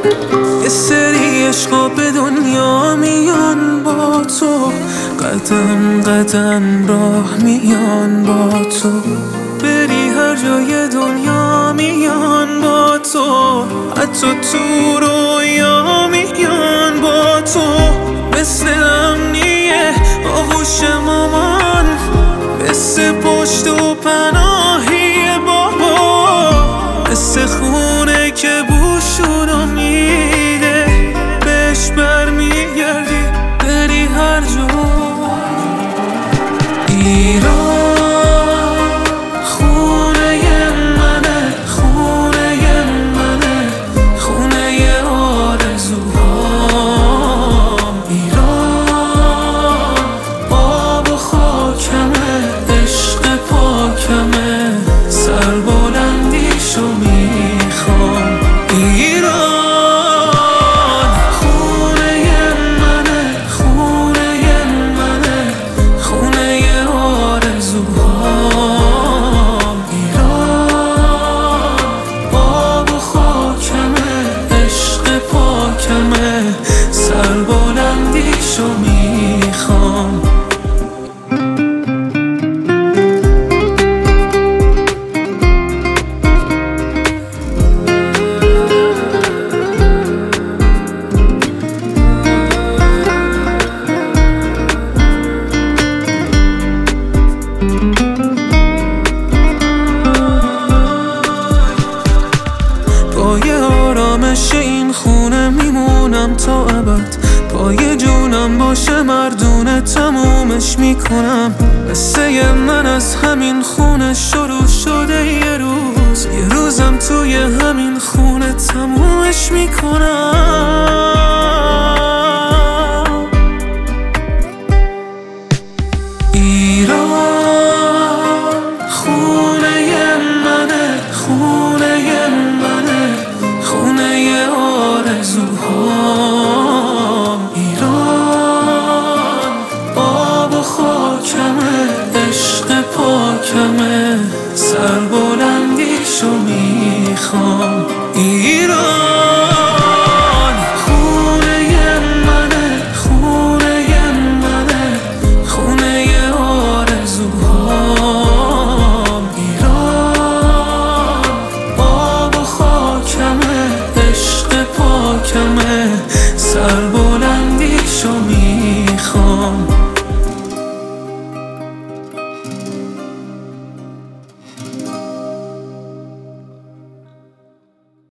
یه سری عشقا به دنیا میان با تو، قدم قدم راه میان با تو، بری هر جای دنیا میان با تو، حتی تو رویا میان با تو، مثل امنیه آغوش مامان، مثل پشت و پناهی بابا، مثل خونه که بوشونو میده بهش برمیگردی بری هر جا. ایران خونه منه، خونه منه، خونه آرزوهام. ایران آب و خاکمه، عشق پاکمه، سربلندیشو میخوام. ایران سربلندیشو میخوام. پای آرامش این خونه میمونم تا ابد، پای جونم باشه مردونه تمومش میکنم. قصه من از همین خونه شروع شده، یه روزم توی همین خونه تمومش میکنم. ایران خونه منه، خونه منه، خونه آرزوهام. ایران آب و خاکمه، عشق پاکمه، سربلندیشو میخوام. ایران